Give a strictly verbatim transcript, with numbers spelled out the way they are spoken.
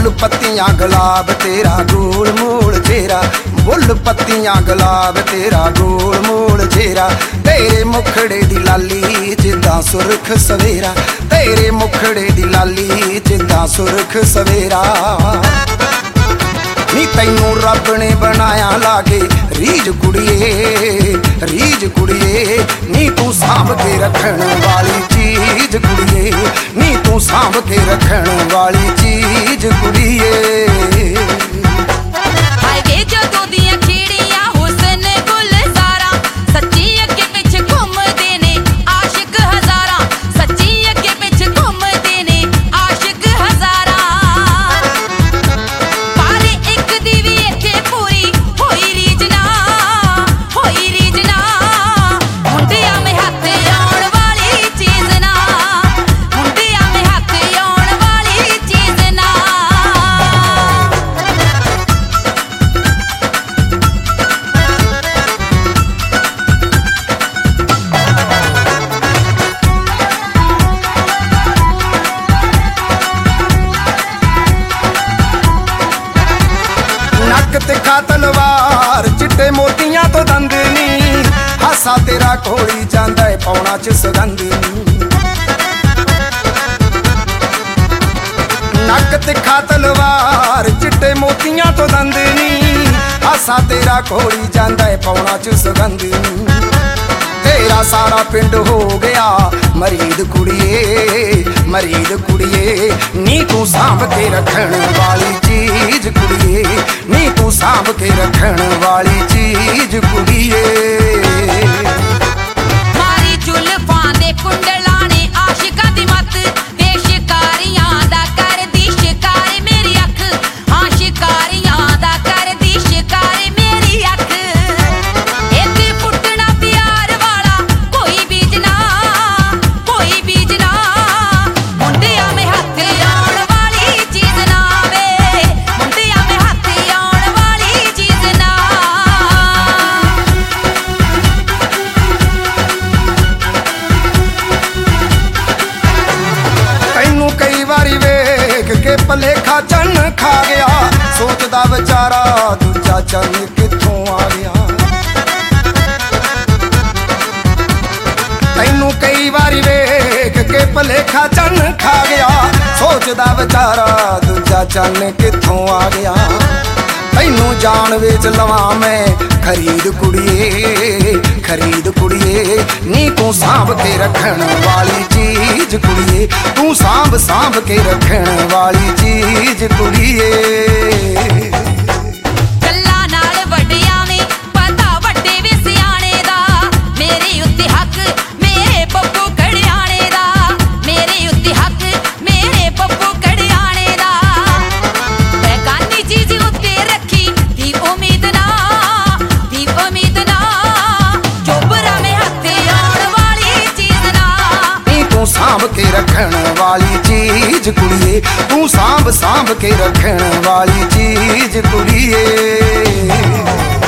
Bull पत्तियां गुलाब तेरा गोल मोल चेहरा, बुल पत्तियां गुलाब तेरा गोल मोल चेहरा। तेरे मुखड़े दी लाली जिद्दां सुरख सवेरा, तेरे मुखड़े दी लाली जिद्दां सुरख सवेरा। नी तैनू रब ने बनाया लागे रीज कुड़िए, रीज कुड़िए नी तू सांभ के रखण वाली चीज कुड़िए, नी तू सांभ के रखण वाली चीज कुड़िए। तिखा तलवार चिट्टे मोतियां तो दंद नी, हासा तेरा खोली जांदा है पौना च सुगंध नी। नक तिखा तलवार चिट्टे मोतियां तो दंद नी, हासा तेरा खोली जांदा है पौना च सुगंध नी। तेरा सारा पिंड हो गया मरीद कुड़िए, मरीद कुड़िए नी तू सांभ के रखण वाली चीज कुड़िए, नी तू सांभ के रखण वाली चीज कुड़िए। मारी जुल्फां दे कुंडलां ने आशिकां दी मत, बेशिकारियां दा कर दी शिकार मेरी अख, हां शिकारियां दा कर दी शिकार मेरी अख। इत्थे फुटना प्यार वाला कोई बीजना, कोई बीजना, मुंडिया में हथ आउण वाली चीज ना वे, मुंडिया में हथ आउण वाली चीज ना। तैनू कई वारी वेख के भलेखा चन्न खा गया, सोचदा बेचारा दूजा चन्न कित्थों आ गया। तैनू कई वारी वेख के भलेखा चन्न खा गया, सोचदा बेचारा दूजा चन्न कित्थों आ गया। तैनू जान वेच लवां मैं खरीद कुड़िए, खरीद कुड़िए नी तू सांभ के रखण वाली चीज कुड़िए, तू सांभ सांभ के रखण वाली चीज कुड़िए। गल्लां नाल वड्डियां ने पता वड्डे वे सियाणे दा, मेरे उत्ते हक मेरे पप्पू कड़ियाणे दा, मेरे उत्ते हक मेरे पप्पू कड़ियाणे दा। बेगानी चीज उत्ते रखी दी उम्मीद ना, दी उम्मीद ना, चोबरा में हथ आउण वाली चीज ना। नी तू सांभ के रखण वाली चीज कुड़िए, तू सांभ सांभ के रखण वाली चीज कुड़िए।